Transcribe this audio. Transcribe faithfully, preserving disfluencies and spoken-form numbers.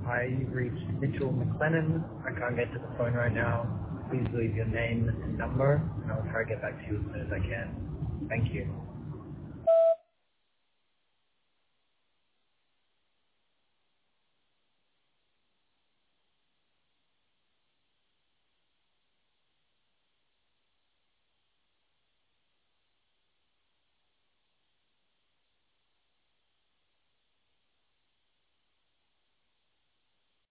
Hi, you've reached Mitchell McLennan. I can't get to the phone right now. Please leave your name and number, and I'll try to get back to you as soon as I can. Thank you.